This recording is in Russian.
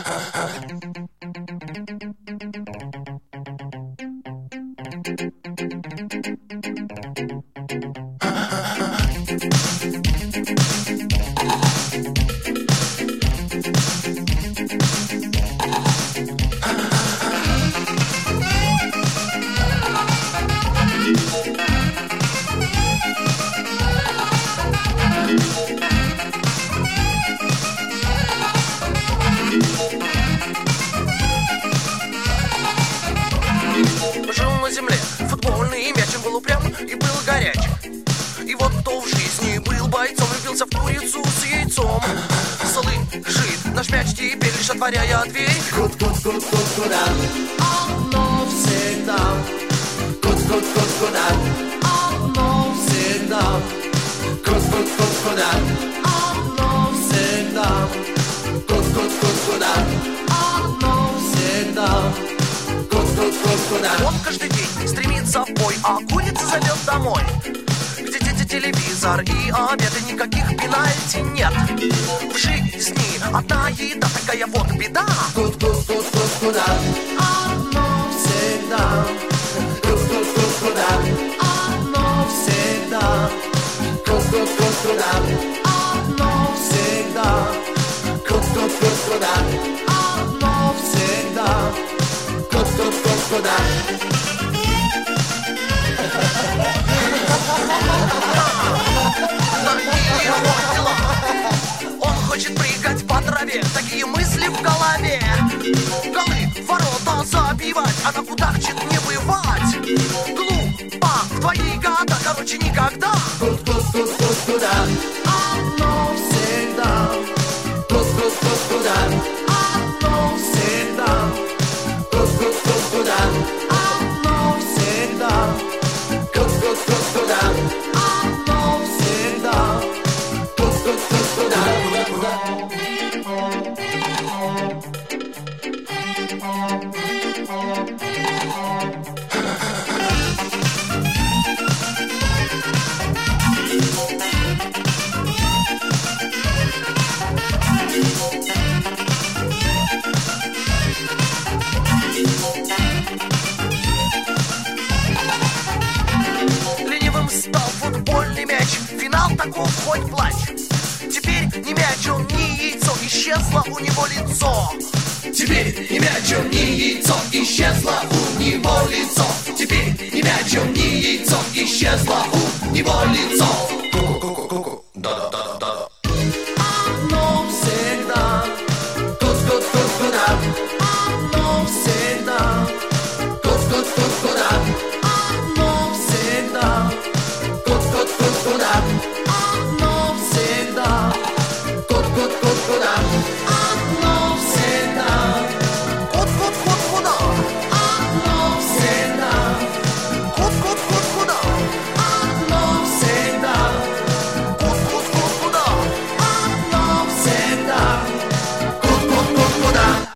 Жил на земле футбольный мяч, он был упрям и был горяч. И вот кто в жизни был бойцом, влюбился в курицу с яйцом. Слышит наш мяч теперь, лишь отворяя дверь. Куда? Одно всегда. Куда? Одно всегда. Куда? Одно всегда. Куда? Одно всегда. Он каждый день стремится в бой, а курица зовет домой, где дети, телевизор и обеды, никаких пенальти нет. В жизни одна еда, такая вот беда. Куда? Одно всегда. Куда? Одно всегда. Куда? Одно всегда. Куда? Одно всегда. Куда? Он хочет прыгать по траве, такие мысли в голове. Голы в ворота забивать, а на кудахчет не бывать. Глупо в твои года, короче, никогда. Куда? Одно всегда. Куда? Одно всегда. Куда? Одно всегда. Куда? Одно всегда. Ленивым стал футбольный мяч, финал таков хоть плачь. Теперь не мяч, он не яйцо, исчезло у него лицо. Теперь не мяч, он не яйцо, исчезло у него лицо. Теперь не мяч, он не яйцо, исчезло у него лицо.